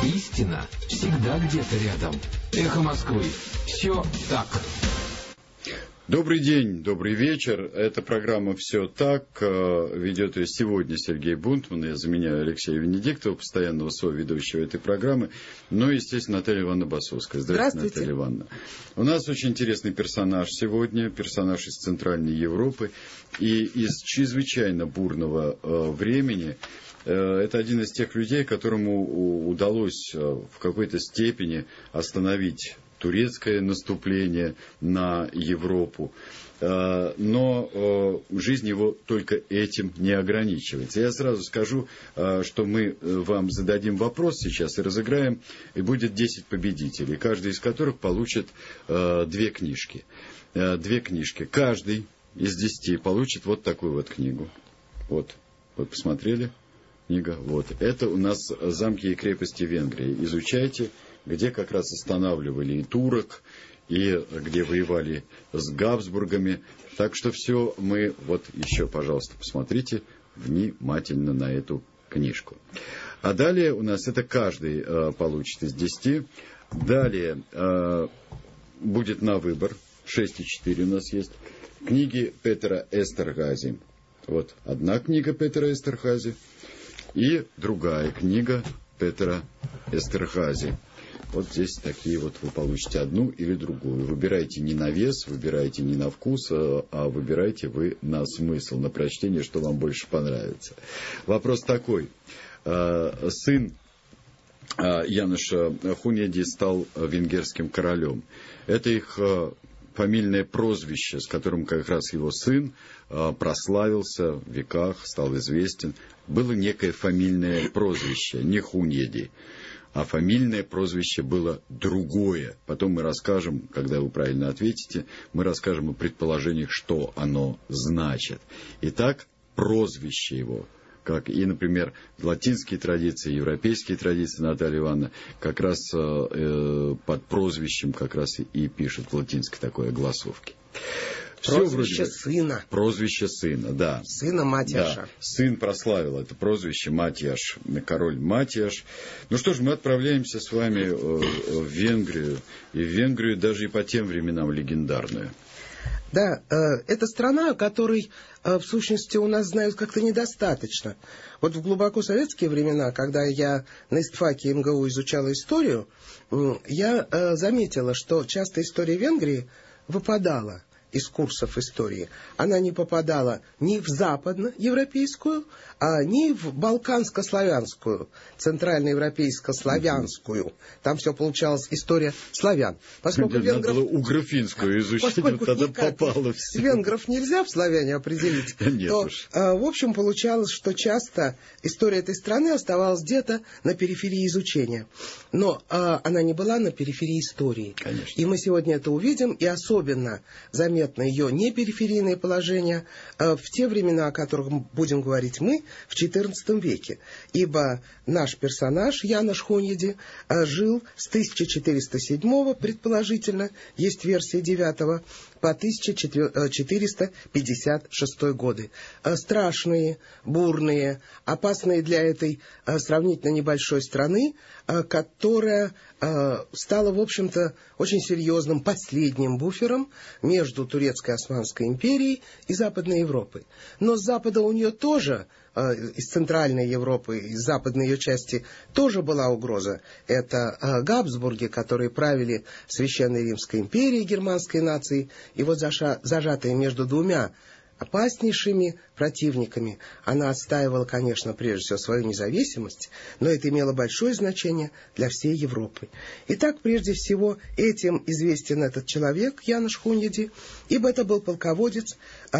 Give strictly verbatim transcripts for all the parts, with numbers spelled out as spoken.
Истина всегда где-то рядом. Эхо Москвы. Все так. Добрый день, добрый вечер. Эта программа «Все так». Ведет ее сегодня Сергей Бунтман. Я заменяю Алексея Венедиктова, постоянного соведущего этой программы. Ну и, естественно, Наталья Ивановна Басовская. Здравствуйте, Здравствуйте, Наталья Ивановна. У нас очень интересный персонаж сегодня. Персонаж из Центральной Европы. И из чрезвычайно бурного э, времени. Э, это один из тех людей, которому удалось э, в какой-то степени остановить турецкое наступление на Европу. Но жизнь его только этим не ограничивается. Я сразу скажу, что мы вам зададим вопрос сейчас и разыграем, и будет десять победителей, каждый из которых получит две книжки. Две книжки. Каждый из десяти получит вот такую вот книгу. Вот. Вы посмотрели? Книга. Вот. Это у нас «Замки и крепости Венгрии». Изучайте, где как раз останавливали и турок, и где воевали с Габсбургами. Так что все мы, вот еще, пожалуйста, посмотрите внимательно на эту книжку. А далее у нас это каждый э, получит из десяти. Далее э, будет на выбор, шесть и четыре у нас есть, книги Петера Эстергази. Вот одна книга Петера Эстергази и другая книга Петера Эстергази. Вот здесь такие вот вы получите одну или другую. Выбирайте не на вес, выбирайте не на вкус, а выбирайте вы на смысл, на прочтение, что вам больше понравится. Вопрос такой. Сын Яноша Хуньяди стал венгерским королем. Это их фамильное прозвище, с которым как раз его сын прославился в веках, стал известен. Было некое фамильное прозвище, не Хуньяди. А фамильное прозвище было другое. Потом мы расскажем, когда вы правильно ответите, мы расскажем о предположениях, что оно значит. Итак, прозвище его, как и, например, латинские традиции, европейские традиции, Наталья Ивановна, как раз э, под прозвищем как раз и, и пишет в латинской такой огласовке. Прозвище сына. Прозвище сына, да. Сына Матиаша. Да. Сын прославил это прозвище Матиаш, король Матиаш. Ну что ж, мы отправляемся с вами в Венгрию. И в Венгрию даже и по тем временам легендарную. Да, э, это страна, о которой, э, в сущности, у нас знают как-то недостаточно. Вот в глубоко советские времена, когда я на ИСТФАКе МГУ изучала историю, э, я э, заметила, что часто история Венгрии выпадала из курсов истории. Она не попадала ни в западноевропейскую, а ни в балканско-славянскую, центральноевропейско-славянскую. Там все получалось история славян. Поскольку Надо венгров... было угрофинскую изучить, вот тогда попало все. Венгров нельзя в славяне определить. Нет то, уж. в общем, получалось, что часто история этой страны оставалась где-то на периферии изучения. Но а, она не была на периферии истории. Конечно. И мы сегодня это увидим, и особенно заметно ее непериферийное положение э, в те времена, о которых будем говорить мы, в четырнадцатом веке. Ибо наш персонаж, Янош Хуньяди, э, жил с тысяча четыреста седьмого, предположительно, есть версия девятого, по тысяча четыреста пятьдесят шестой годы. Э, страшные, бурные, опасные для этой э, сравнительно небольшой страны, э, которая э, стала, в общем-то, очень серьезным последним буфером между Турецкой Османской империей и Западной Европой. Но с Запада у нее тоже, э, из Центральной Европы, из западной ее части, тоже была угроза. Это э, Габсбурги, которые правили Священной Римской империей, германской нацией, и вот заша, зажатые между двумя опаснейшими противниками. Она отстаивала, конечно, прежде всего свою независимость, но это имело большое значение для всей Европы. Итак, прежде всего, этим известен этот человек, Янош Хуньяди, ибо это был полководец,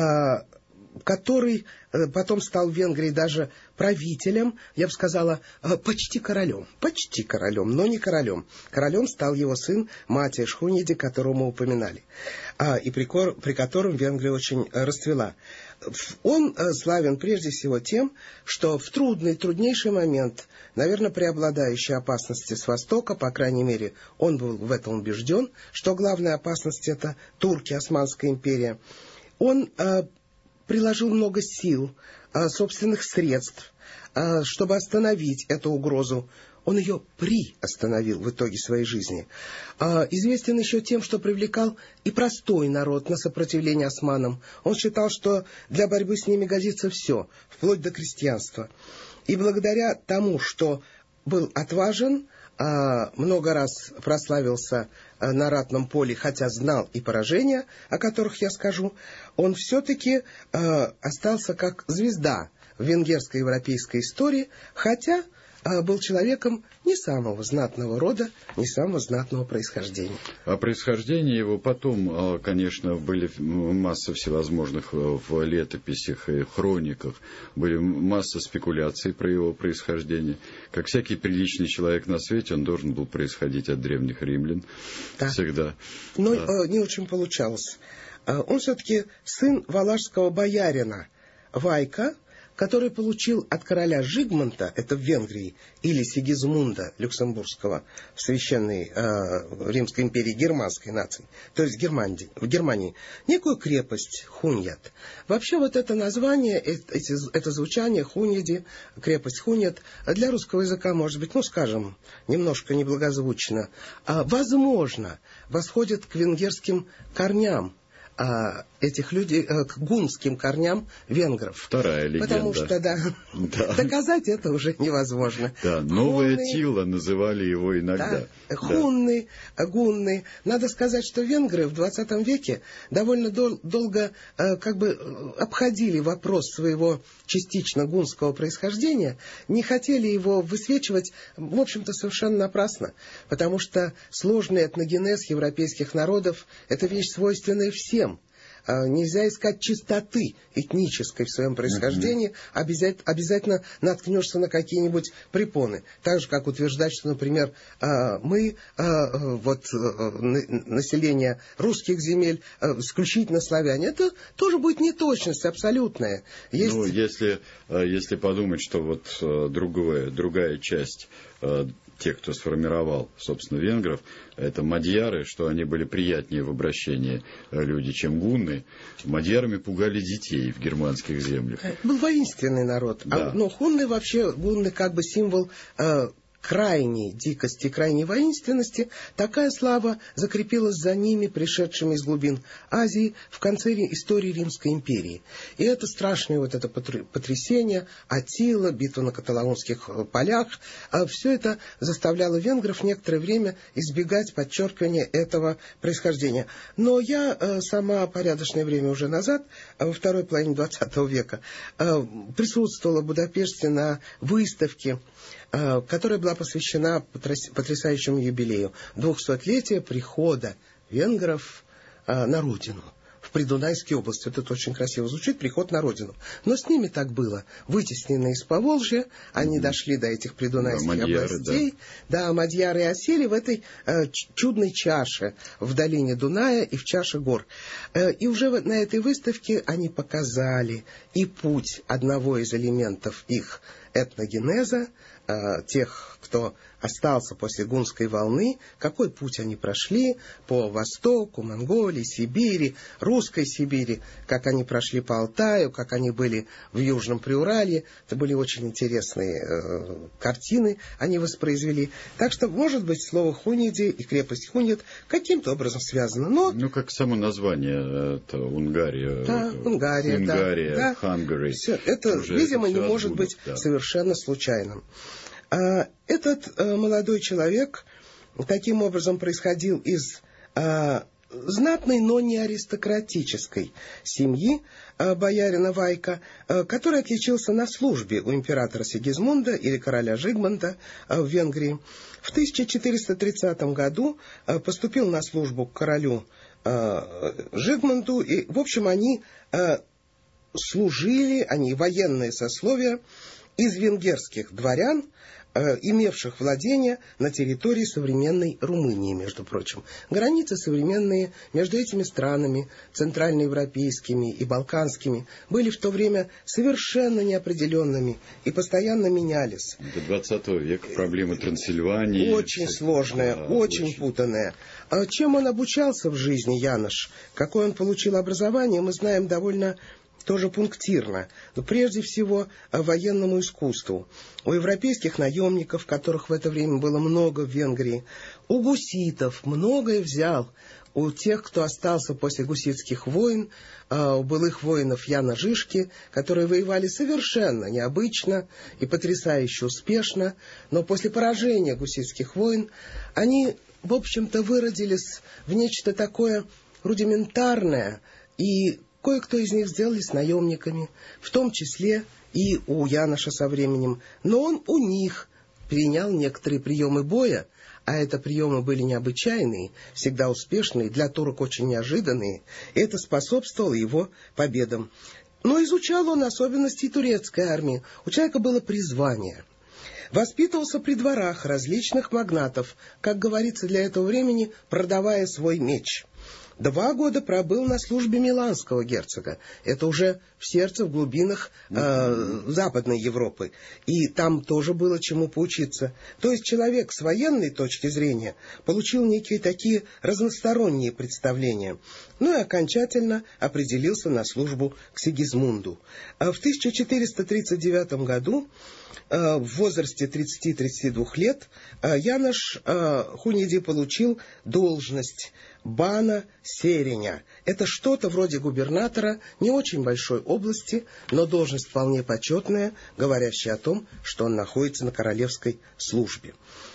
который потом стал в Венгрии даже правителем, я бы сказала, почти королем. Почти королем, но не королем. Королем стал его сын Матиаш Хуньяди, которого мы упоминали, и при, при котором Венгрия очень расцвела. Он славен прежде всего тем, что в трудный, труднейший момент, наверное, преобладающей опасности с востока, по крайней мере, он был в этом убежден, что главная опасность — это турки, Османская империя, он приложил много сил, собственных средств, чтобы остановить эту угрозу. он ее приостановил в итоге своей жизни. Известен еще тем, что привлекал и простой народ на сопротивление османам. Он считал, что для борьбы с ними годится все, вплоть до крестьянства. И благодаря тому, что был отважен, много раз прославился на ратном поле, хотя знал и поражения, о которых я скажу, он все-таки остался как звезда в венгерской европейской истории, хотя был человеком не самого знатного рода, не самого знатного происхождения. О происхождении его потом, конечно, были масса всевозможных в летописях и хрониках, были масса спекуляций про его происхождение. Как всякий приличный человек на свете, он должен был происходить от древних римлян. Да. Всегда. Но да. не очень получалось. Он все-таки сын валашского боярина Вайка, который получил от короля Жигмунта, это в Венгрии, или Сигизмунда Люксембургского, в Священной э, Римской империи германской нации, то есть Германии, в Германии, некую крепость Хуньят. Вообще вот это название, это, это звучание Хуньяди, крепость Хуньят, для русского языка может быть, ну скажем, немножко неблагозвучно, а, возможно, восходит к венгерским корням, этих людей, к гунским корням венгров. Вторая легенда. Потому что, да, да. доказать это уже невозможно. Да, новая Хунны, Тила называли его иногда. Да, хунны, да. гунны. Надо сказать, что венгры в двадцатом веке довольно дол- долго как бы обходили вопрос своего частично гунского происхождения, не хотели его высвечивать, в общем-то, совершенно напрасно, потому что сложный этногенез европейских народов – это вещь, свойственная всем. Нельзя искать чистоты этнической в своем происхождении, mm-hmm. обязательно, обязательно наткнешься на какие-нибудь препоны. Так же, как утверждать, что, например, мы, вот, население русских земель, исключительно славяне, это тоже будет неточность абсолютная. Есть... Ну, если, если подумать, что вот другое, другая часть тех, кто сформировал, собственно, венгров, это мадьяры, что они были приятнее в обращении люди, чем гунны. Мадьярами пугали детей в германских землях. Был воинственный народ. Да. А, но хунны вообще, гунны как бы символ э, крайней дикости, крайней воинственности. Такая слава закрепилась за ними, пришедшими из глубин Азии, в конце истории Римской империи. И это страшное вот это потрясение, Аттила, битва на каталонских полях, все это заставляло венгров некоторое время избегать подчеркивания этого происхождения. Но я сама порядочное время уже назад, во второй половине двадцатого века, присутствовала в Будапеште на выставке, которая была посвящена потрясающему юбилею двухсотлетия прихода венгров на родину. В Придунайской области. Вот это очень красиво звучит, приход на родину. Но с ними так было. Вытеснены из Поволжья, они mm-hmm. дошли до этих придунайских да, мадьяры, областей. Да. да, мадьяры осели в этой э, чудной чаше в долине Дуная и в чаше гор. Э, и уже на этой выставке они показали и путь одного из элементов их этногенеза, тех, кто остался после гунской волны, какой путь они прошли по Востоку, Монголии, Сибири, Русской Сибири, как они прошли по Алтаю, как они были в Южном Приуралье. Это были очень интересные э, картины, они воспроизвели. Так что, может быть, слово Хуньяди и крепость Хуньят каким-то образом связано. Но... Ну, как само название, это Унгария. Да, Унгария, Унгария, да. Hungary. Все, это, видимо, это не может будут, быть да. совершенно случайным. А, этот а, молодой человек таким образом происходил из а, знатной, но не аристократической семьи а, боярина Вайка, а, который отличился на службе у императора Сигизмунда или короля Жигмунта а, в Венгрии. В тысяча четыреста тридцатом году а, поступил на службу к королю а, Жигмунту, и, в общем, они а, служили, они военные сословия из венгерских дворян, имевших владения на территории современной Румынии, между прочим. Границы современные между этими странами, центральноевропейскими и балканскими, были в то время совершенно неопределенными и постоянно менялись. До двадцатого века проблема Трансильвании. Очень сложная, да, очень, очень путанная. Чем он обучался в жизни, Янош? Какое он получил образование, мы знаем довольно тоже пунктирно, но прежде всего военному искусству. У европейских наемников, которых в это время было много в Венгрии, у гуситов многое взял. У тех, кто остался после гуситских войн, у былых воинов Яна Жишки, которые воевали совершенно необычно и потрясающе успешно, но после поражения гуситских войн они, в общем-то, выродились в нечто такое рудиментарное, и кое-кто из них сделались наемниками, в том числе и у Яноша со временем, но он у них перенял некоторые приемы боя, а это приемы были необычайные, всегда успешные, для турок очень неожиданные, и это способствовало его победам. Но изучал он особенности турецкой армии. У человека было призвание. Воспитывался при дворах различных магнатов, как говорится для этого времени, продавая свой меч. Два года пробыл на службе миланского герцога. Это уже в сердце, в глубинах э, Западной Европы. И там тоже было чему поучиться. То есть человек с военной точки зрения получил некие такие разносторонние представления. Ну и окончательно определился на службу к Сигизмунду. А в тысяча четыреста тридцать девятом году в возрасте тридцати-тридцати двух лет Янош Хуниди получил должность бана Сереня. Это что-то вроде губернатора не очень большой области, но должность вполне почетная, говорящая о том, что он находится на королевской службе.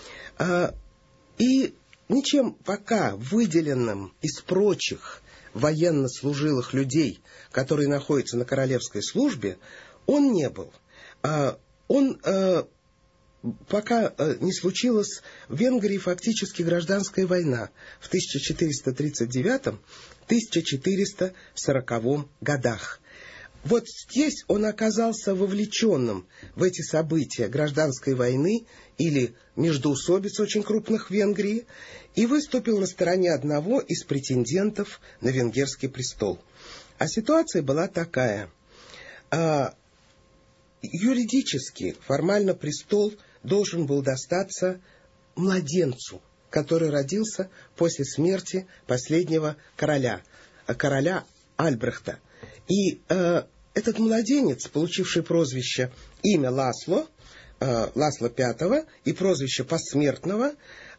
И ничем пока выделенным из прочих военнослужилых людей, которые находятся на королевской службе, он не был. Он, э, пока э, не случилась в Венгрии фактически гражданская война в тысяча четыреста тридцать девятом — тысяча четыреста сороковом годах. Вот здесь он оказался вовлеченным в эти события гражданской войны или междоусобиц очень крупных в Венгрии и выступил на стороне одного из претендентов на венгерский престол. А ситуация была такая. Юридически, формально престол должен был достаться младенцу, который родился после смерти последнего короля, короля Альбрехта. И э, этот младенец, получивший прозвище имя Ласло, э, Ласло Пятого, и прозвище посмертного,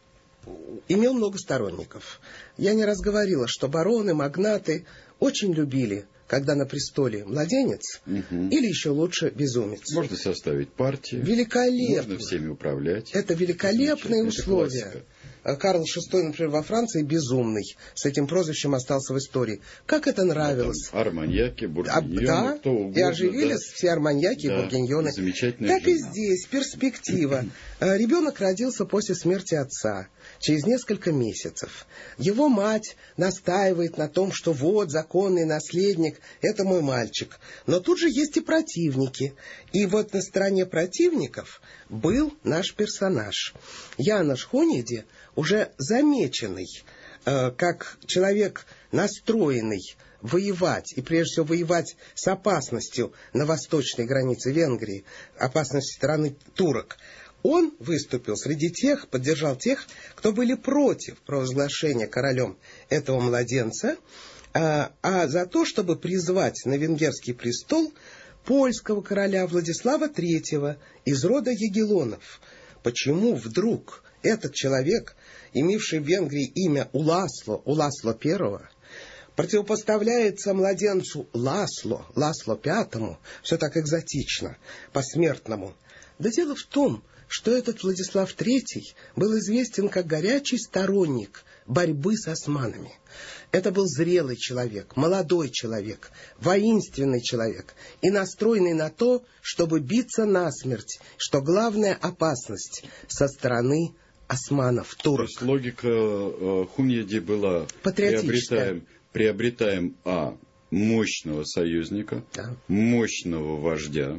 имел много сторонников. Я не раз говорила, что бароны, магнаты очень любили, когда на престоле младенец, угу. или еще лучше безумец. Можно составить партию. Великолепно. Можно всеми управлять. Это великолепные условия. Карл шестой, например, во Франции безумный. С этим прозвищем остался в истории. Как это нравилось. А арманьяки, бургиньоны, а, да, кто угодно. И оживились да. все арманьяки да. и бургиньоны. Замечательная Так жена. И здесь перспектива. Ребенок родился после смерти отца. Через несколько месяцев. Его мать настаивает на том, что вот законный наследник, это мой мальчик. Но тут же есть и противники. И вот на стороне противников был наш персонаж. Янош Хуниди, уже замеченный, э, как человек настроенный воевать, и прежде всего воевать с опасностью на восточной границе Венгрии, опасностью стороны турок. Он выступил среди тех, поддержал тех, кто были против провозглашения королем этого младенца, а, а за то, чтобы призвать на венгерский престол польского короля Владислава Третьего из рода Ягеллонов. Почему вдруг этот человек, имевший в Венгрии имя Уласло, Уласло Первого, противопоставляется младенцу Ласло, Ласло Пятому, все так экзотично, посмертному? Да дело в том, что этот Владислав Третий был известен как горячий сторонник борьбы с османами. Это был зрелый человек, молодой человек, воинственный человек и настроенный на то, чтобы биться насмерть, что главная опасность со стороны османов, турок. То есть логика э, Хуниди была приобретаем, приобретаем а. мощного союзника, да. мощного вождя,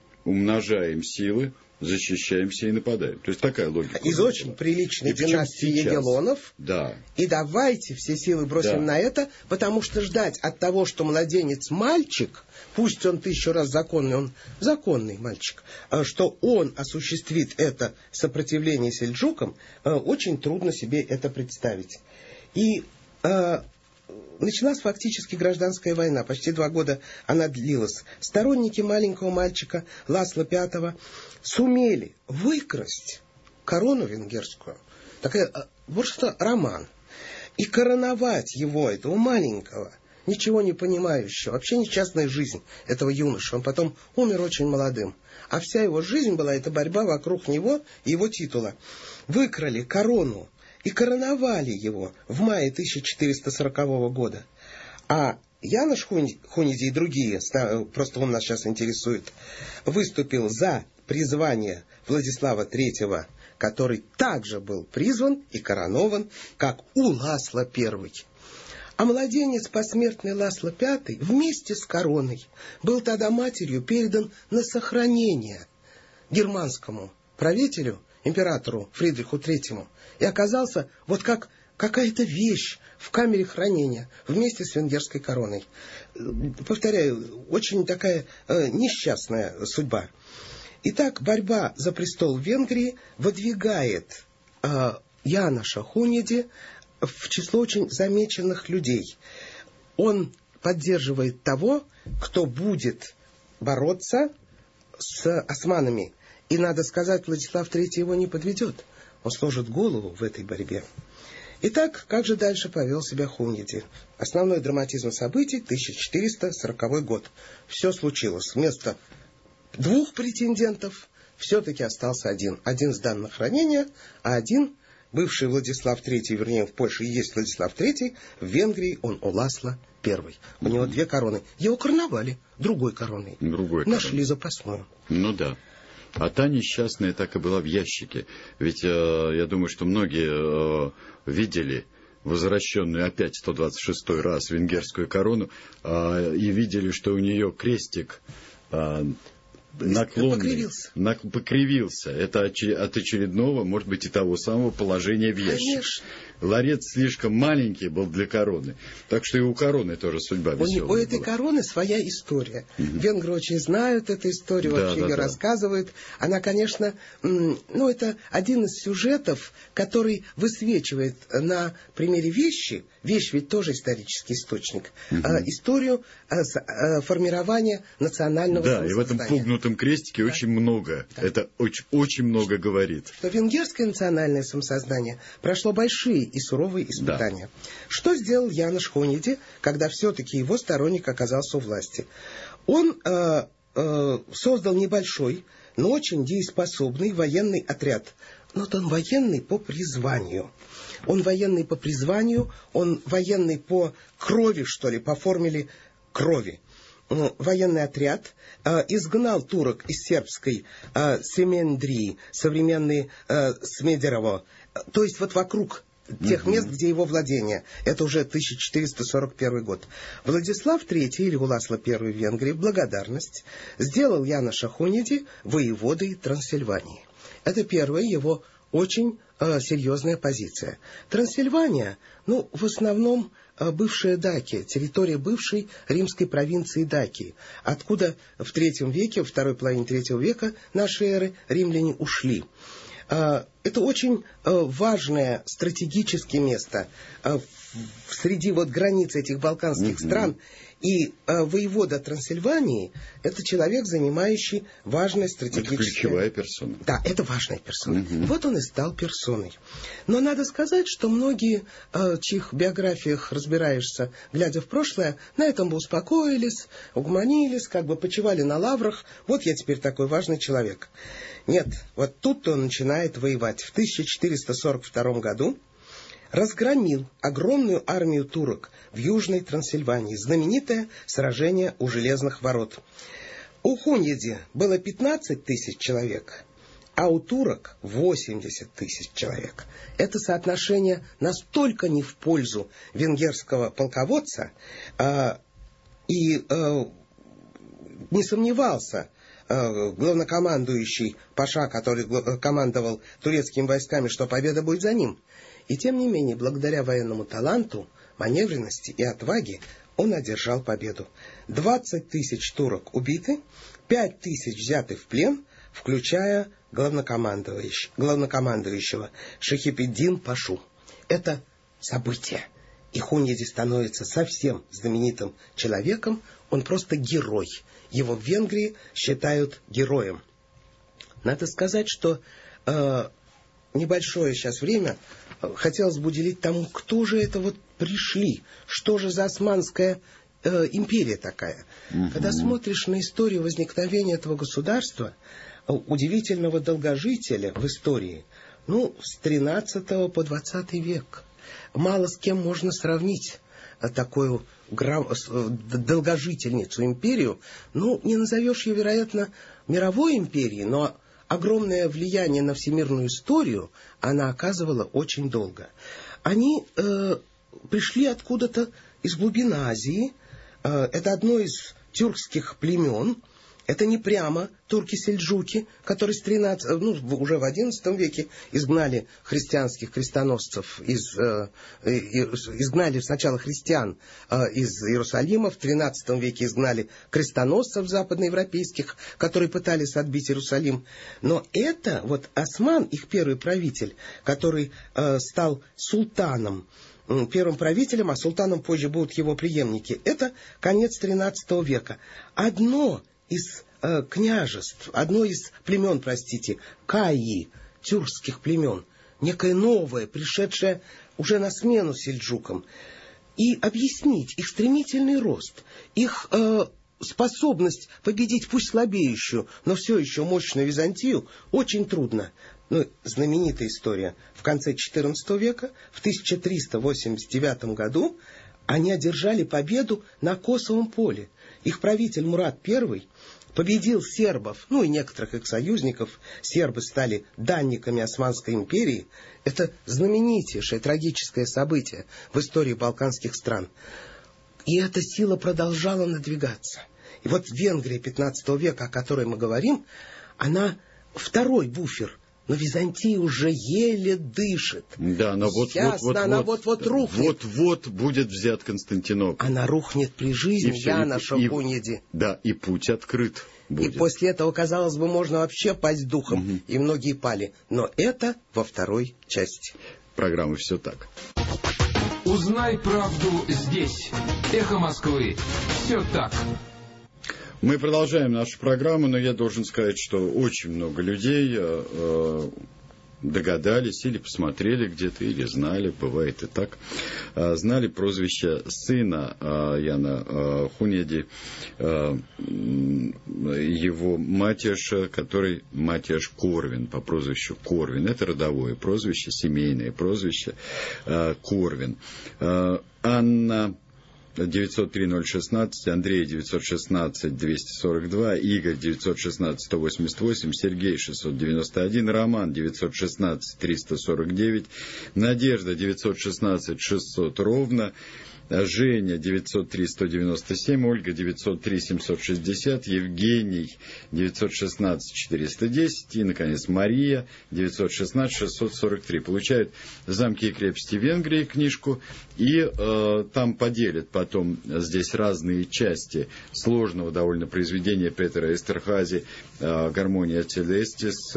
умножаем силы, защищаемся и нападаем. То есть такая логика. Из очень приличной и династии Ягеллонов. Да. И давайте все силы бросим да. на это, потому что ждать от того, что младенец мальчик, пусть он тысячу раз законный, он законный мальчик, что он осуществит это сопротивление сельджукам, очень трудно себе это представить. И началась фактически гражданская война. Почти два года она длилась. Сторонники маленького мальчика Ласло Пятого сумели выкрасть корону венгерскую. Такая, просто роман. И короновать его, этого маленького, ничего не понимающего, вообще несчастная жизнь этого юноши. Он потом умер очень молодым. А вся его жизнь была эта борьба вокруг него и его титула. Выкрали корону и короновали его в мае тысяча четыреста сорокового года. А Янош Хуниди и другие, просто он нас сейчас интересует, выступил за призвание Владислава Третьего, который также был призван и коронован, как у Ласло Первый. А младенец посмертный Ласло Пятый вместе с короной был тогда матерью передан на сохранение германскому правителю, императору Фридриху Третьему, и оказался вот как какая-то вещь в камере хранения вместе с венгерской короной. Повторяю, очень такая э, несчастная судьба. Итак, борьба за престол Венгрии выдвигает э, Яноша Хуниди в число очень замеченных людей. Он поддерживает того, кто будет бороться с османами. И, надо сказать, Владислав Третий его не подведет. Он сложит голову в этой борьбе. Итак, как же дальше повел себя Хуниди? Основной драматизм событий — тысяча четыреста сороковой год. Все случилось. Вместо двух претендентов все-таки остался один. Один сдан на хранение, а один, бывший Владислав Третий, вернее, в Польше и есть Владислав Третий, в Венгрии он у Ласло Первый. У него две короны. Его короновали другой короной. Другой Нашли короной. запасную. Ну да. А та несчастная так и была в ящике. Ведь э, я думаю, что многие э, видели возвращенную опять сто двадцать шестой раз венгерскую корону э, и видели, что у нее крестик э, наклонный, покривился. На, покривился. Это от очередного, может быть, и того самого положения в ящике. Конечно. Ларец слишком маленький был для короны. Так что и у короны тоже судьба веселая У, у этой была. короны своя история. Угу. Венгры очень знают эту историю, Да, вообще да, ее да. рассказывают. Она, конечно, ну, это один из сюжетов, который высвечивает на примере вещи, вещь ведь тоже исторический источник, угу. э, историю э, с, э, формирования национального Да, и в этом самосознания. пугнутом крестике да. очень много. Да. Это очень, очень много говорит. Что венгерское национальное самосознание прошло большие и суровые испытания. Да. Что сделал Янош Хуниди, когда все-таки его сторонник оказался у власти? Он э, э, создал небольшой, но очень дееспособный военный отряд. Но вот он военный по призванию. Он военный по призванию, он военный по крови, что ли, по формуле крови. Военный отряд э, изгнал турок из сербской э, Семендрии, современной э, Смедерово, то есть вот вокруг тех мест, где его владение. Это уже тысяча четыреста сорок первый год. Владислав Третий, или Уласло Первый в Венгрии, в благодарность сделал Яноша Хуниди воеводой Трансильвании. Это первая его очень э, серьезная позиция. Трансильвания, ну, в основном э, бывшая Дакия, территория бывшей римской провинции Дакии, откуда в третьем веке, во второй половине третьего века нашей эры римляне ушли. Это очень важное стратегическое место среди вот границ этих балканских mm-hmm. стран. И воевода Трансильвании – это человек, занимающий важное стратегическое... Это ключевая персона. Да, это важная персона. Mm-hmm. Вот он и стал персоной. Но надо сказать, что многие, в чьих биографиях разбираешься, глядя в прошлое, на этом бы успокоились, угомонились, как бы почивали на лаврах. Вот я теперь такой важный человек. Нет, вот тут-то он начинает воевать. В тысяча четыреста сорок втором году разгромил огромную армию турок в Южной Трансильвании. Знаменитое сражение у Железных ворот. У Хуниди было пятнадцать тысяч человек, а у турок восемьдесят тысяч человек. Это соотношение настолько не в пользу венгерского полководца, э, и э, не сомневался главнокомандующий Паша, который командовал турецкими войсками, что победа будет за ним. И тем не менее, благодаря военному таланту, маневренности и отваге, он одержал победу. двадцать тысяч турок убиты, пять тысяч взяты в плен, включая главнокомандующего, главнокомандующего Шахипеддин Пашу. Это событие. и Хуньеди становится совсем знаменитым человеком, он просто герой. Его в Венгрии считают героем. Надо сказать, что э, небольшое сейчас время э, хотелось бы уделить тому, кто же это вот пришли, что же за османская э, империя такая. Угу. Когда смотришь на историю возникновения этого государства, э, удивительного долгожителя в истории, ну, с тринадцатого по двадцатый век, мало с кем можно сравнить э, такую грам... э, долгожительницу империю. Ну, не назовешь ее, вероятно, мировой империей, но огромное влияние на всемирную историю она оказывала очень долго. Они э, пришли откуда-то из глубин Азии. Э, это одно из тюркских племен. Это не прямо турки-сельджуки, которые с тринадцатого, ну, уже в одиннадцатом веке изгнали христианских крестоносцев, из, э, изгнали сначала христиан э, из Иерусалима, в тринадцатом веке изгнали крестоносцев западноевропейских, которые пытались отбить Иерусалим. Но это вот Осман, их первый правитель, который э, стал султаном, первым правителем, а султаном позже будут его преемники, это конец тринадцатого века. Одно из э, княжеств, одно из племен, простите, Каи, тюркских племен, некое новое, пришедшее уже на смену сельджукам, и объяснить их стремительный рост, их э, способность победить пусть слабеющую, но все еще мощную Византию, очень трудно. Ну, знаменитая история. В конце четырнадцатого века, в тысяча триста восемьдесят девятом году, они одержали победу на Косовом поле. Их правитель Мурат Первый победил сербов, ну и некоторых их союзников. Сербы стали данниками Османской империи. Это знаменитейшее трагическое событие в истории балканских стран. И эта сила продолжала надвигаться. И вот Венгрия пятнадцатого века, о которой мы говорим, она второй буфер. Но Византия уже еле дышит. Да, но вот, Ясно, вот, вот, она вот, вот-вот рухнет. Вот-вот будет взят Константинополь. Она рухнет при жизни Яна Шахуньеди. Да, и путь открыт будет. И после этого, казалось бы, можно вообще пасть духом. Угу. И многие пали. Но это во второй части. Программы «Все так». Узнай правду здесь. Эхо Москвы. Все так. Мы продолжаем нашу программу, но я должен сказать, что очень много людей э, догадались или посмотрели где-то, или знали, бывает и так, э, знали прозвище сына э, Яна э, Хуньеди, э, его Матиаша, который Матиаш Корвин, по прозвищу Корвин. Это родовое прозвище, семейное прозвище э, Корвин. Э, Анна девятьсот три ноль шестнадцать, Андрей девятьсот шестнадцать двести сорок два, Игорь девятьсот шестнадцать сто восемьдесят восемь, Сергей шестьсот девяносто один, Роман девятьсот шестнадцать триста сорок девять, Надежда девятьсот шестнадцать шестьсот ровно, Женя девятьсот три сто девяносто семь, Ольга девятьсот три семьсот шестьдесят, Евгений девятьсот шестнадцать четыреста десять и, наконец, Мария девятьсот шестнадцать шестьсот сорок три. Получают «Замки и крепости Венгрии» книжку, и э, там поделят потом здесь разные части сложного довольно произведения Петера Эстерхази э, «Гармония Целестис», э,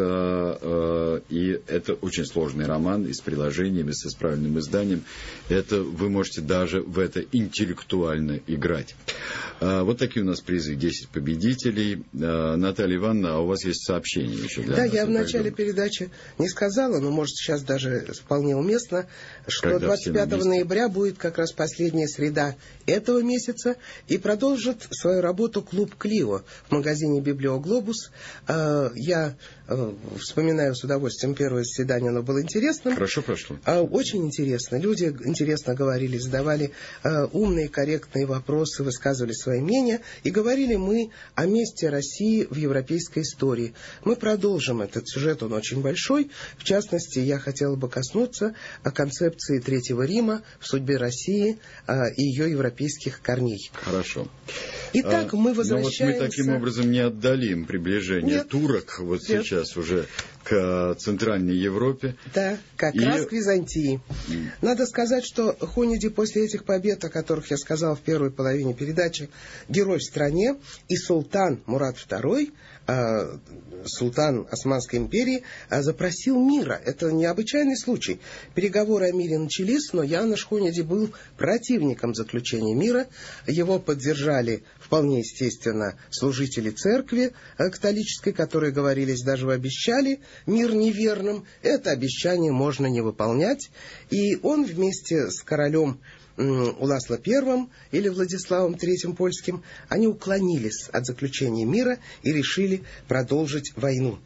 э, и это очень сложный роман и с приложениями, с исправленным изданием. Это вы можете даже в это интеллектуально играть. А, вот такие у нас призы. десять победителей. А, Наталья Ивановна, а у вас есть сообщение еще для да, нас? Да, я в начале передачи не сказала, но, может, сейчас даже вполне уместно, что когда двадцать пятого ноября будет как раз последняя среда этого месяца, и продолжит свою работу клуб «Клио» в магазине «Библиоглобус». А, я а, вспоминаю с удовольствием первое заседание, оно было интересным. Хорошо прошло. А, очень интересно. Люди интересно говорили, задавали умные, корректные вопросы, высказывали свои мнения, и говорили мы о месте России в европейской истории. Мы продолжим этот сюжет, он очень большой. В частности, я хотела бы коснуться о концепции Третьего Рима в судьбе России а, и ее европейских корней. Хорошо. Итак, мы возвращаемся... Но вот мы таким образом не отдалим приближение Нет. турок вот Нет. сейчас уже к Центральной Европе. Да, как и... раз к Византии. Mm. Надо сказать, что Хуньеди после этих побед, о которых я сказал в первой половине передачи, герой в стране, и султан Мурат Второй э, султан Османской империи э, запросил мира. Это необычайный случай. Переговоры о мире начались, но Янош Хуньяди был противником заключения мира. Его поддержали вполне естественно служители церкви э, католической, которые говорили, даже вы обещали мир неверным, это обещание можно не выполнять. И он вместе с королем Уласло Первым или Владиславом Третьим Польским, они уклонились от заключения мира и решили продолжить войну.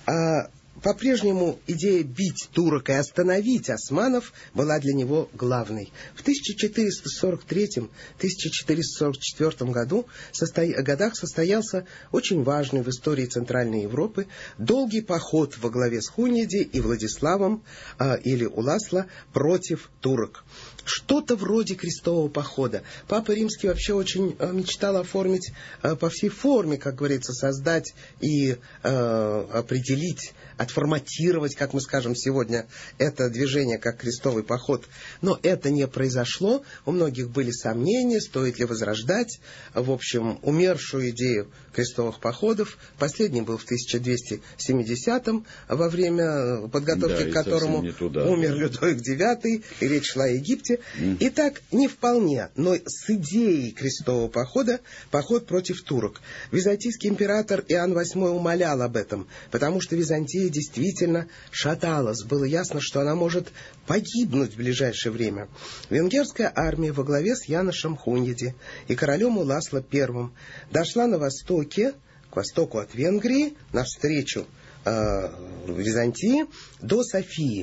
А по-прежнему идея бить турок и остановить османов была для него главной. В тысяча четыреста сорок третьем — тысяча четыреста сорок четвёртом году, состо... годах состоялся очень важный в истории Центральной Европы долгий поход во главе с Хуньяди и Владиславом э, или Уласло против турок. Что-то вроде крестового похода. Папа Римский вообще очень э, мечтал оформить э, по всей форме, как говорится, создать и э, определить, отформатировать, как мы скажем сегодня, это движение как крестовый поход. Но это не произошло. У многих были сомнения, стоит ли возрождать, в общем, умершую идею крестовых походов. Последний был в тысяча двести семидесятом, во время подготовки да, к которому умер Людовик девятый, и речь шла о Египте. Mm. Итак, не вполне, но с идеей крестового похода поход против турок. Византийский император Иоанн Восьмой умолял об этом, потому что Византия действительно шаталась. Было ясно, что она может погибнуть в ближайшее время. Венгерская армия во главе с Яношем Хуньяди и королем Уласло Первым дошла на востоке, к востоку от Венгрии, навстречу э, Византии, до Софии,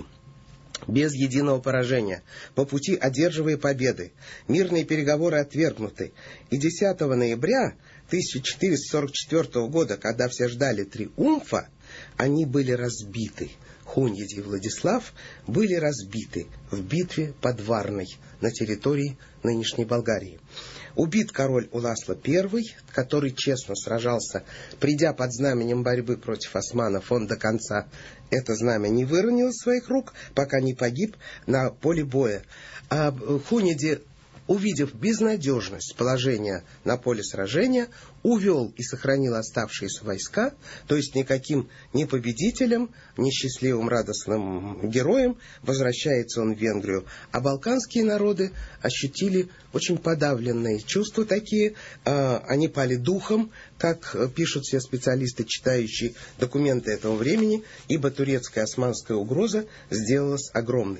без единого поражения, по пути одерживая победы. Мирные переговоры отвергнуты. И десятого ноября тысяча четыреста сорок четвёртого года, когда все ждали триумфа, они были разбиты. Хуньяди и Владислав были разбиты в битве под Варной на территории нынешней Болгарии. Убит король Уласло Первый, который честно сражался, придя под знаменем борьбы против османов, он до конца это знамя не выронил из своих рук, пока не погиб на поле боя. А Хуньяди, увидев безнадежность положения на поле сражения, увел и сохранил оставшиеся войска, то есть никаким ни победителем, ни счастливым радостным героем возвращается он в Венгрию. А балканские народы ощутили очень подавленные чувства такие, э, они пали духом, как пишут все специалисты, читающие документы этого времени, ибо турецкая османская угроза сделалась огромной.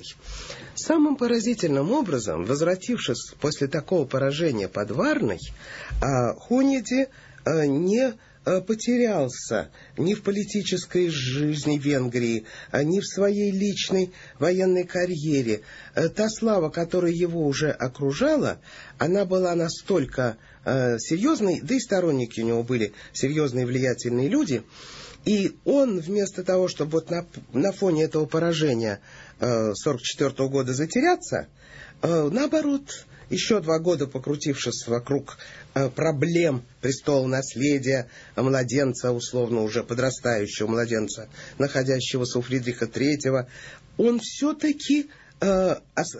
Самым поразительным образом, возвратившись после такого поражения под Варной, э, Хуньяди э, не потерялся ни в политической жизни Венгрии, ни в своей личной военной карьере. Та слава, которая его уже окружала, она была настолько э, серьезной, да и сторонники у него были серьезные влиятельные люди, и он вместо того, чтобы вот на, на фоне этого поражения э, сорок четвёртого года затеряться, э, наоборот, еще два года покрутившись вокруг э, проблем престола наследия младенца, условно уже подрастающего младенца, находящегося у Фридриха Третьего, он все-таки э,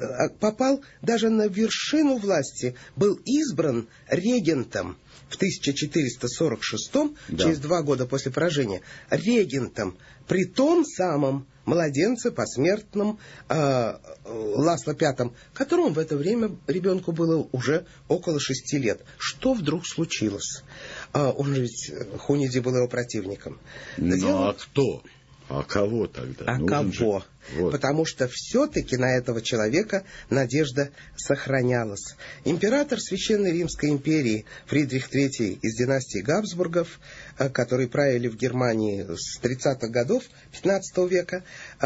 попал даже на вершину власти, был избран регентом в тысяча четыреста сорок шестом, да. через два года после поражения, регентом при том самом младенце посмертном э, Ласло Пятом, которому в это время ребенку было уже около шести лет. Что вдруг случилось? Э, он же ведь, Хуньяди был его противником. Ну Дело... а кто? А кого тогда? А Нужен кого? Же... Вот. Потому что все-таки на этого человека надежда сохранялась. Император Священной Римской империи Фридрих Третий из династии Габсбургов, которые правили в Германии с тридцатых годов пятнадцатого века,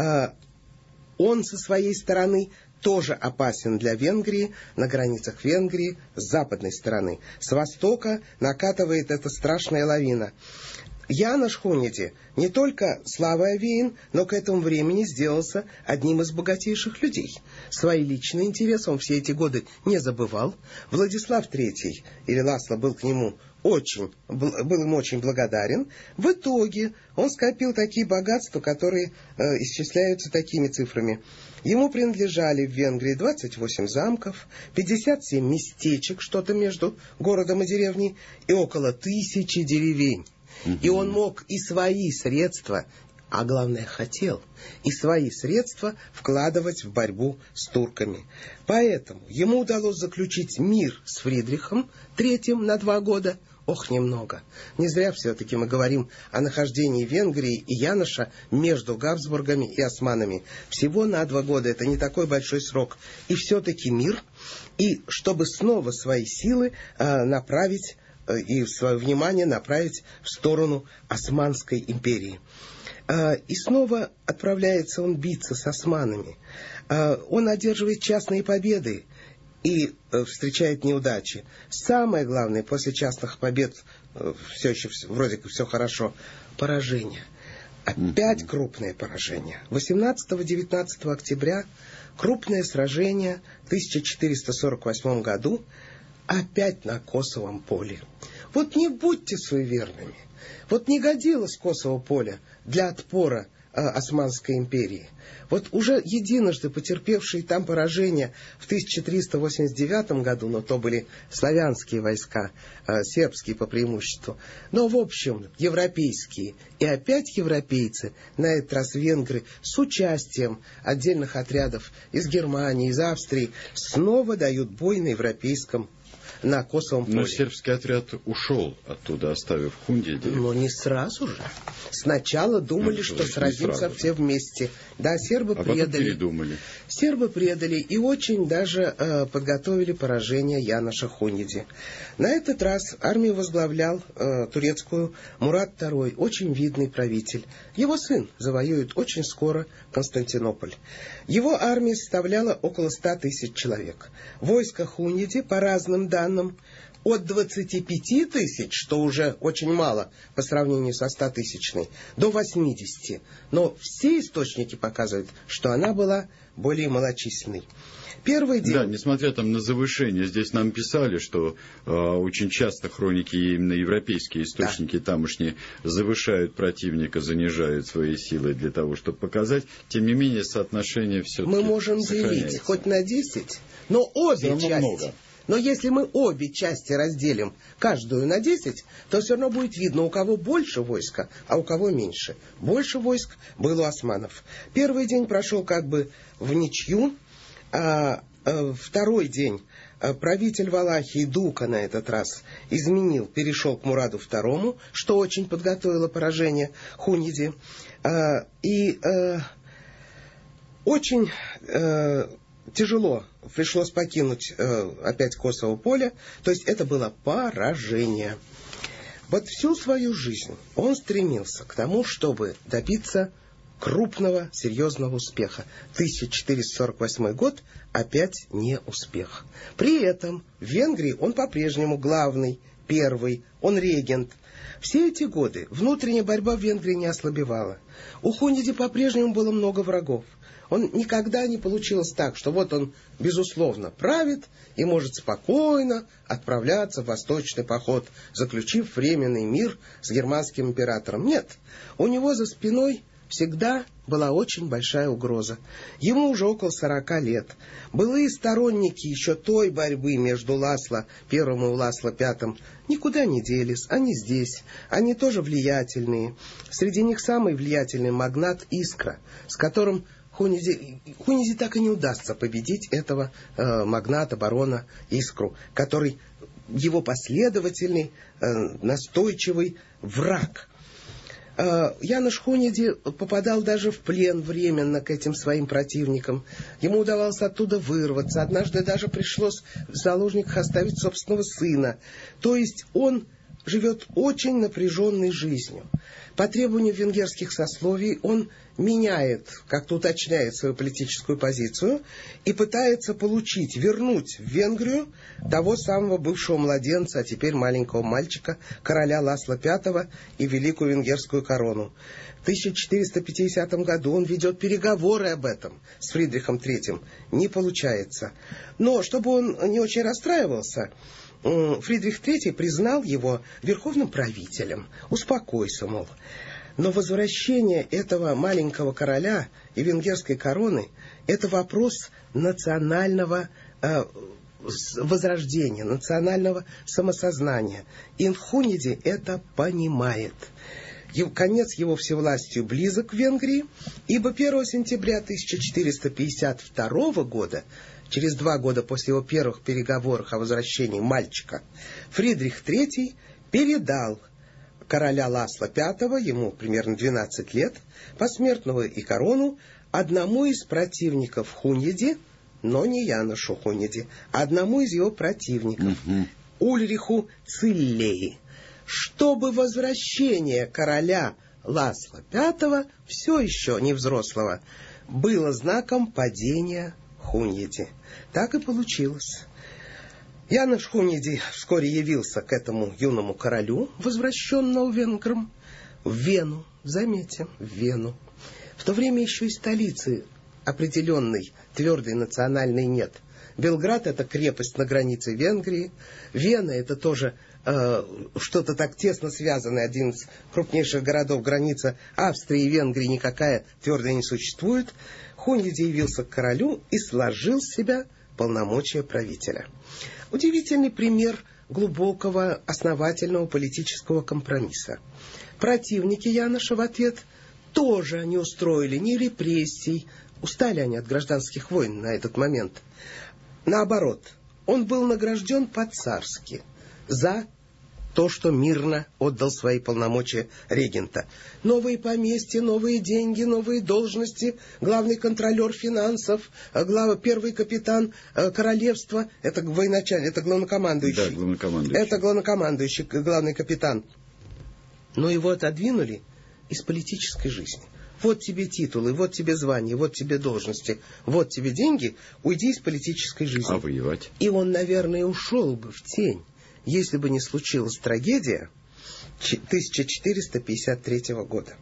он со своей стороны тоже опасен для Венгрии, на границах Венгрии, с западной стороны. С востока накатывает эта страшная лавина. Янош Хуньяди не только славой овеян, но к этому времени сделался одним из богатейших людей. Свои личные интересы он все эти годы не забывал. Владислав Третий, или Ласло, был к нему очень, был ему очень благодарен. В итоге он скопил такие богатства, которые э, исчисляются такими цифрами. Ему принадлежали в Венгрии двадцать восемь замков, пятьдесят семь местечек, что-то между городом и деревней, и около тысячи деревень. Mm-hmm. И он мог и свои средства, а главное хотел, и свои средства вкладывать в борьбу с турками. Поэтому ему удалось заключить мир с Фридрихом третьим на два года. Ох, немного. Не зря все-таки мы говорим о нахождении Венгрии и Яноша между Габсбургами и османами. Всего на два года. Это не такой большой срок. И все-таки мир. И чтобы снова свои силы э, направить э, и свое внимание направить в сторону Османской империи. Э, и снова отправляется он биться с османами. Э, он одерживает частные победы и э, встречает неудачи. Самое главное, после частных побед, э, все еще вроде как все хорошо, поражение. Опять mm-hmm. крупное поражение. восемнадцатого-девятнадцатого октября крупное сражение в тысяча четыреста сорок восьмом году опять на Косовом поле. Вот не будьте суеверными. Вот не годилось Косово поле для отпора э, Османской империи. Вот уже единожды потерпевшие там поражение в тысяча триста восемьдесят девятом году, но то были славянские войска, э, сербские по преимуществу, но в общем европейские. И опять европейцы, на этот раз венгры, с участием отдельных отрядов из Германии, из Австрии, снова дают бой на европейском на Косовом поле. Но сербский отряд ушел оттуда, оставив Хундиди. Но не сразу же. Сначала думали, ну, что сразимся все вместе. Да, сербы а предали. Потом передумали. Сербы предали и очень даже э, подготовили поражение Яноша Хундиди. На этот раз армию возглавлял э, турецкую Мурат второй, очень видный правитель. Его сын завоюет очень скоро Константинополь. Его армия составляла около ста тысяч человек. Войско Хундиди, по разным данным, от двадцати пяти тысяч, что уже очень мало по сравнению со стотысячной, до восьмидесяти. Но все источники показывают, что она была более малочисленной. Первый день... Да, несмотря там на завышение, здесь нам писали, что э, очень часто хроники, именно европейские источники да. тамошние, завышают противника, занижают свои силы для того, чтобы показать. Тем не менее, соотношение все-таки мы можем делить хоть на десять, но обе части... Много. Но если мы обе части разделим, каждую на десять, то все равно будет видно, у кого больше войска, а у кого меньше. Больше войск было у османов. Первый день прошел как бы в ничью, а, а второй день а, правитель Валахии Дука на этот раз изменил, перешел к Мураду второму, что очень подготовило поражение Хуниди. А, и а, очень... А, тяжело пришлось покинуть э, опять Косово поле, то есть это было поражение. Вот всю свою жизнь он стремился к тому, чтобы добиться крупного, серьезного успеха. тысяча четыреста сорок восьмой год опять не успех. При этом в Венгрии он по-прежнему главный, первый, он регент. Все эти годы внутренняя борьба в Венгрии не ослабевала. У Хуниди по-прежнему было много врагов. Он никогда не получилось так, что вот он, безусловно, правит и может спокойно отправляться в восточный поход, заключив временный мир с германским императором. Нет, у него за спиной всегда была очень большая угроза. Ему уже около сорока лет. Былые сторонники еще той борьбы между Ласло первым и Ласло пятым никуда не делись. Они здесь. Они тоже влиятельные. Среди них самый влиятельный магнат Искра, с которым Хуниди, Хуниди так и не удастся победить этого э, магната, барона Искру, который его последовательный, э, настойчивый враг. Э, Янош Хуниди попадал даже в плен временно к этим своим противникам. Ему удавалось оттуда вырваться. Однажды даже пришлось в заложниках оставить собственного сына. То есть он живет очень напряженной жизнью. По требованию венгерских сословий он меняет, как-то уточняет свою политическую позицию и пытается получить, вернуть в Венгрию того самого бывшего младенца, а теперь маленького мальчика, короля Ласло пятого и великую венгерскую корону. В тысяча четыреста пятидесятом году он ведет переговоры об этом с Фридрихом третьим. Не получается. Но, чтобы он не очень расстраивался, Фридрих третий признал его верховным правителем. Успокойся, мол. Но возвращение этого маленького короля и венгерской короны — это вопрос национального, э, возрождения, национального самосознания. Инхуниди это понимает. Его, конец его всевластию близок в Венгрии, ибо первого сентября тысяча четыреста пятьдесят второго года, через два года после его первых переговоров о возвращении мальчика, Фридрих третий передал короля Ласло пятого, ему примерно двенадцать лет, посмертного и корону, одному из противников Хуньяди, но не Яношу Хуньяди, а одному из его противников, угу. Ульриху Циллеи, чтобы возвращение короля Ласло пятого, все еще не взрослого, было знаком падения Хуньяди. Так и получилось. Янош Хуньяди вскоре явился к этому юному королю, возвращенному венграм, в Вену, заметьте, в Вену. В то время еще и столицы определенной твердой национальной нет. Белград — это крепость на границе Венгрии, Вена — это тоже э, что-то так тесно связанное, один из крупнейших городов, граница Австрии и Венгрии никакая твердая не существует. Хуньяди явился к королю и сложил с себя полномочия правителя. Удивительный пример глубокого, основательного политического компромисса. Противники Яноша в ответ тоже не устроили ни репрессий, устали они от гражданских войн на этот момент. Наоборот, он был награжден по-царски за то, что мирно отдал свои полномочия регента. Новые поместья, новые деньги, новые должности, главный контролер финансов, глава, первый капитан э, королевства, это военачальник, это главнокомандующий. Да, главнокомандующий. Это главнокомандующий, главный капитан. Но его отодвинули из политической жизни. Вот тебе титулы, вот тебе звания, вот тебе должности, вот тебе деньги, уйди из политической жизни. А воевать? И он, наверное, ушел бы в тень, если бы не случилась трагедия тысяча четыреста пятьдесят третьего года,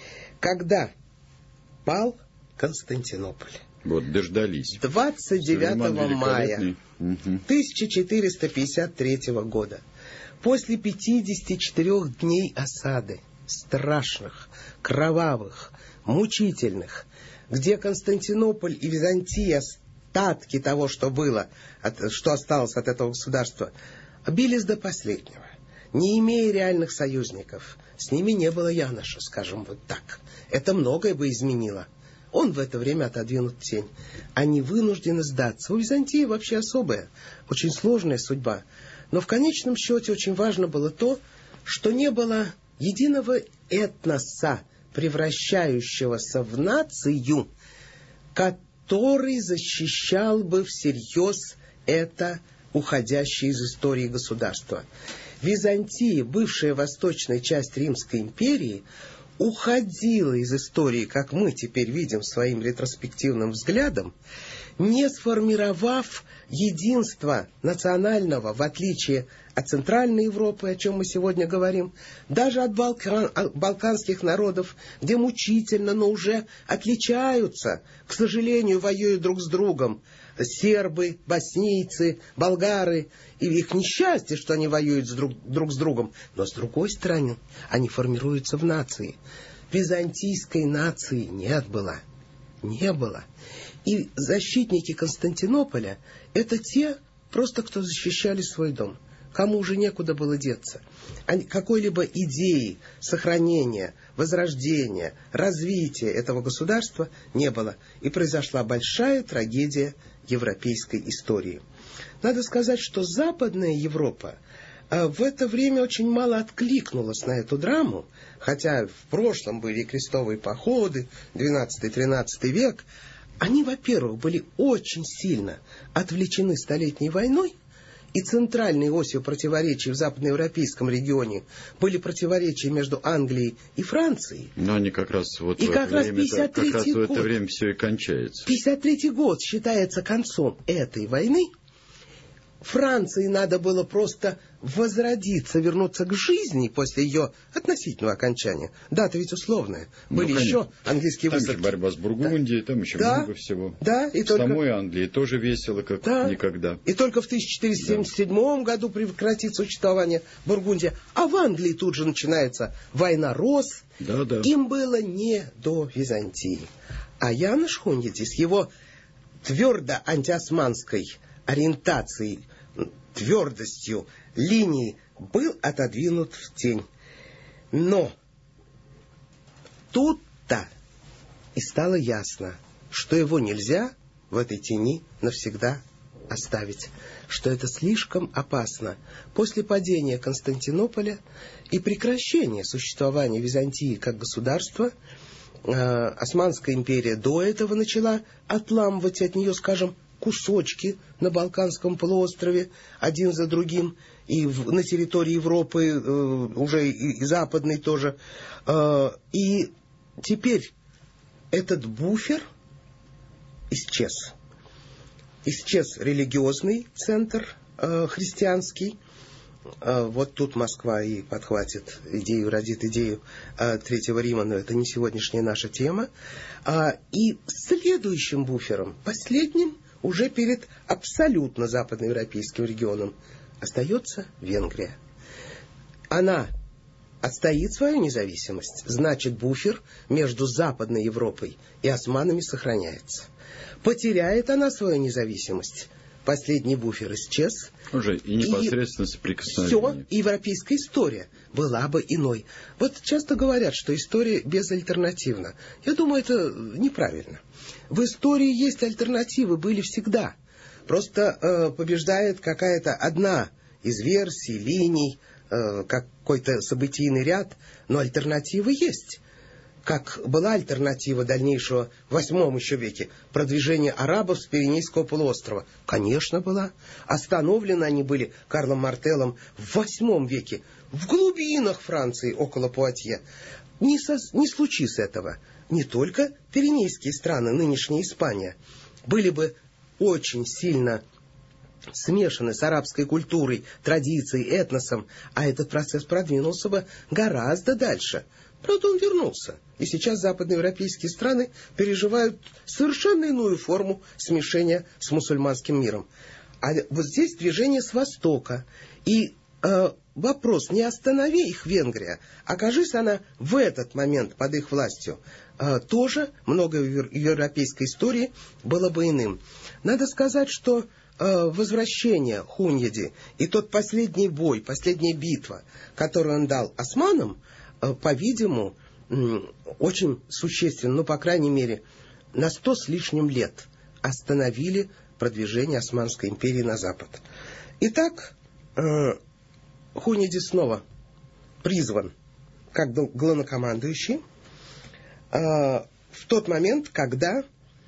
когда пал Константинополь. Вот, дождались. двадцать девятого мая тысяча четыреста пятьдесят третьего года, после пятидесяти четырёх дней осады, страшных, кровавых, мучительных, где Константинополь и Византия, остатки того, что было, от, что осталось от этого государства, бились до последнего, не имея реальных союзников. С ними не было Яноша, скажем вот так. Это многое бы изменило. Он в это время отодвинут в тень. Они вынуждены сдаться. У Византии вообще особая, очень сложная судьба. Но в конечном счете очень важно было то, что не было единого этноса, превращающегося в нацию, который защищал бы всерьез это уходящее из истории государства. Византия, бывшая восточная часть Римской империи, уходила из истории, как мы теперь видим своим ретроспективным взглядом, не сформировав единства национального, в отличие от Центральной Европы, о чем мы сегодня говорим, даже от балкан, балканских народов, где мучительно, но уже отличаются, к сожалению, воюют друг с другом, сербы, боснийцы, болгары, и их несчастье, что они воюют с друг, друг с другом, но с другой стороны, они формируются в нации. Византийской нации нет было. Не было. И защитники Константинополя — это те, просто кто защищали свой дом. Кому уже некуда было деться. Какой-либо идеи сохранения, возрождения, развития этого государства не было. И произошла большая трагедия европейской истории. Надо сказать, что Западная Европа в это время очень мало откликнулась на эту драму, хотя в прошлом были крестовые походы, двенадцатый-тринадцатый век. Они, во-первых, были очень сильно отвлечены Столетней войной, и центральной осью противоречий в западноевропейском регионе были противоречия между Англией и Францией. Но они как раз вот и в как это раз время, пятьдесят третий как раз в это год, время все и кончается. пятьдесят третий год считается концом этой войны. Франции надо было просто возродиться, вернуться к жизни после ее относительного окончания. Дата ведь условная. Ну, Были конечно. еще английские там высадки. Там еще борьба с Бургундией, да. Там еще да. много всего. Да, и в только... самой Англии тоже весело, как да. никогда. И только в тысяча четыреста семьдесят седьмом да. году прекратится существование Бургундии. А в Англии тут же начинается война роз. Да, да. Им было не до Византии. А Янош Хуньяди с его твердо антиосманской ориентацией, твердостью линии был отодвинут в тень. Но тут-то и стало ясно, что его нельзя в этой тени навсегда оставить, что это слишком опасно. После падения Константинополя и прекращения существования Византии как государства, э, Османская империя до этого начала отламывать от нее, скажем, кусочки на Балканском полуострове один за другим, и в, на территории Европы, э, уже и, и западной тоже. Э, и теперь этот буфер исчез. Исчез религиозный центр э, христианский. Э, вот тут Москва и подхватит идею, родит идею э, Третьего Рима, но это не сегодняшняя наша тема. А, и следующим буфером, последним, уже перед абсолютно западноевропейским регионом, остается Венгрия. Она отстоит свою независимость, значит, буфер между Западной Европой и османами сохраняется. Потеряет она свою независимость, последний буфер исчез. Уже и непосредственно и соприкосновение. Все, и европейская история была бы иной. Вот часто говорят, что история безальтернативна. Я думаю, это неправильно. В истории есть альтернативы, были всегда. Просто э, побеждает какая-то одна из версий, линий, э, какой-то событийный ряд, но альтернативы есть. Как была альтернатива дальнейшего в восьмом еще веке продвижения арабов с Пиренейского полуострова? Конечно, была. Остановлены они были Карлом Мартеллом в восьмом веке в глубинах Франции, около Пуатье. Не, со, не случись этого, не только Пиренейские страны, нынешняя Испания, были бы очень сильно смешаны с арабской культурой, традицией, этносом, а этот процесс продвинулся бы гораздо дальше. Правда, он вернулся. И сейчас западноевропейские страны переживают совершенно иную форму смешения с мусульманским миром. А вот здесь движение с востока. И э, вопрос, не останови их, Венгрия, окажись она в этот момент под их властью, э, тоже многое в европейской истории было бы иным. Надо сказать, что э, возвращение Хуньяди и тот последний бой, последняя битва, которую он дал османам, по-видимому, очень существенно, ну, по крайней мере, на сто с лишним лет остановили продвижение Османской империи на запад. Итак, Хуньяди снова призван как главнокомандующий в тот момент, когда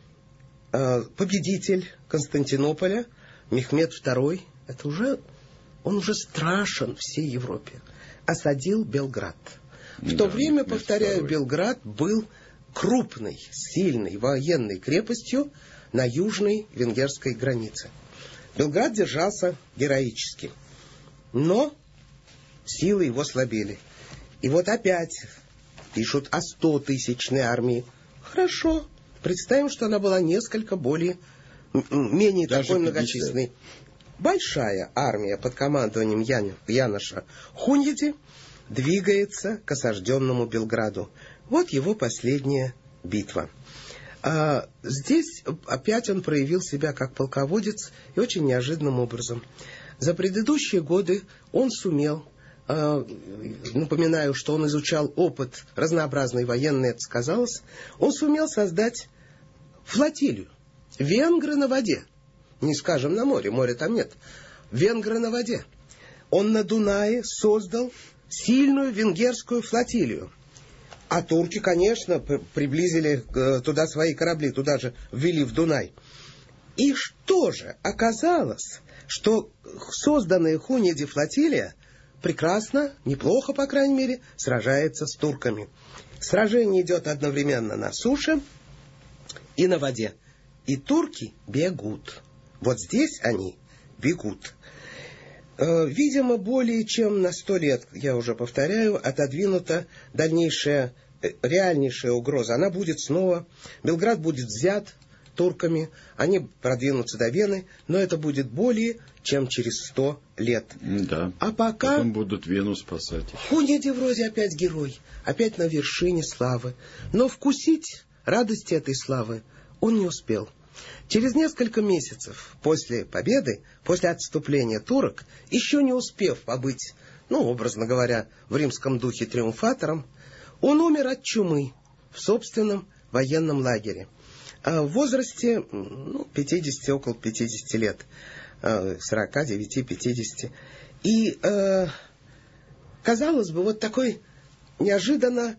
победитель Константинополя Мехмед второй, это уже, он уже страшен всей Европе, осадил Белград. В то да, время, повторяю, второй. Белград был крупной, сильной военной крепостью на южной венгерской границе. Белград держался героически, но силы его слабели. И вот опять пишут о стотысячной армии. Хорошо, представим, что она была несколько более, менее Даже такой пятьдесят. многочисленной. Большая армия под командованием Ян... Яноша Хуньяди двигается к осажденному Белграду. Вот его последняя битва. А, здесь опять он проявил себя как полководец и очень неожиданным образом. За предыдущие годы он сумел, а, напоминаю, что он изучал опыт разнообразный военный, это сказалось, он сумел создать флотилию. Венгры на воде. Не скажем на море, моря там нет. Венгры на воде. Он на Дунае создал сильную венгерскую флотилию. А турки, конечно, приблизили туда свои корабли, туда же ввели в Дунай. И что же? Оказалось, что созданная Хуньяди флотилия прекрасно, неплохо, по крайней мере, сражается с турками. Сражение идет одновременно на суше и на воде. И турки бегут. Вот здесь они бегут. Видимо, более чем на сто лет, я уже повторяю, отодвинута дальнейшая, реальнейшая угроза. Она будет снова, Белград будет взят турками, они продвинутся до Вены, но это будет более чем через сто лет. Да. А пока... Потом будут Вену спасать. Хуньяди вроде опять герой, опять на вершине славы. Но вкусить радости этой славы он не успел. Через несколько месяцев после победы, после отступления турок, еще не успев побыть, ну, образно говоря, в римском духе триумфатором, он умер от чумы в собственном военном лагере. В возрасте ну, пятидесяти, около пятидесяти лет, сорока девяти пятидесяти. И, э, казалось бы, вот такой неожиданно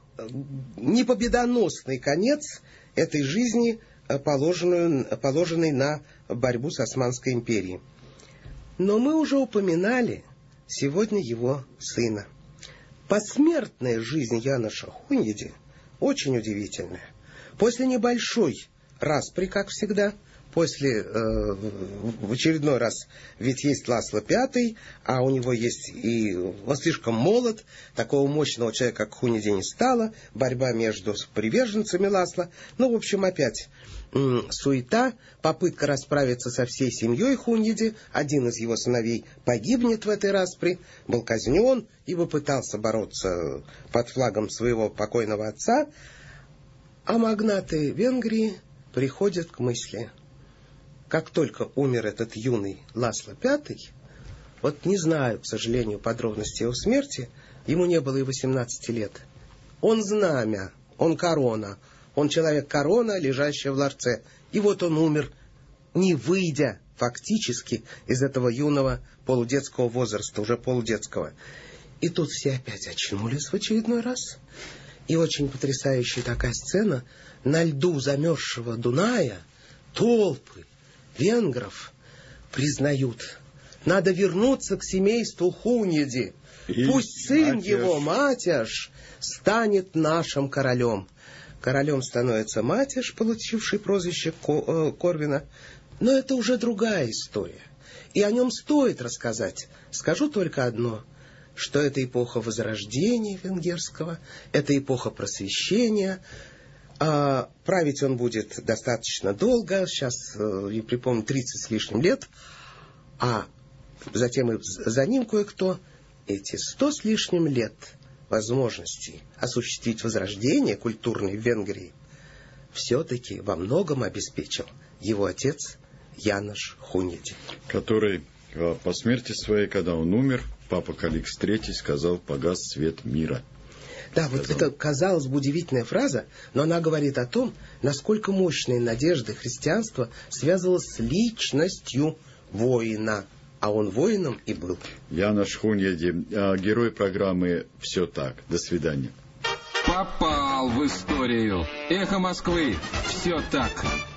непобедоносный конец этой жизни, положенную, положенной на борьбу с Османской империей. Но мы уже упоминали сегодня его сына. Посмертная жизнь Яноша Хуньяди очень удивительная. После небольшой распри, как всегда, после, э, в очередной раз, ведь есть Ласло Пятый, а у него есть и... Он слишком молод, такого мощного человека, как Хуньяди, не стало, борьба между приверженцами Ласла. Ну, в общем, опять э, суета, попытка расправиться со всей семьей Хуньяди. Один из его сыновей погибнет в этой распри, был казнен и попытался бороться под флагом своего покойного отца. А магнаты Венгрии приходят к мысли: как только умер этот юный Ласло Пятый, вот не знаю, к сожалению, подробностей его смерти, ему не было и восемнадцати лет. Он знамя, он корона, он человек-корона, лежащая в ларце. И вот он умер, не выйдя фактически из этого юного полудетского возраста, уже полудетского. И тут все опять очнулись в очередной раз. И очень потрясающая такая сцена: на льду замерзшего Дуная толпы венгров признают: надо вернуться к семейству Хуньяди. И пусть сын Матяш. его, Матяш, станет нашим королем. Королем становится Матяш, получивший прозвище Корвина. Но это уже другая история. И о нем стоит рассказать. Скажу только одно: что это эпоха возрождения венгерского, это эпоха просвещения. А править он будет достаточно долго, сейчас, я припомню, тридцать с лишним лет, а затем и за ним кое-кто. Эти сто с лишним лет возможностей осуществить возрождение культурной в Венгрии все-таки во многом обеспечил его отец Янош Хуньяди. Который по смерти своей, когда он умер, папа Каликс третий сказал: погас свет мира. Да, вот это, казалось бы, удивительная фраза, но она говорит о том, насколько мощные надежды христианства связывалось с личностью воина. А он воином и был. Янош Хуньяди, герой программы «Все так». До свидания. Попал в историю. Эхо Москвы. Все так.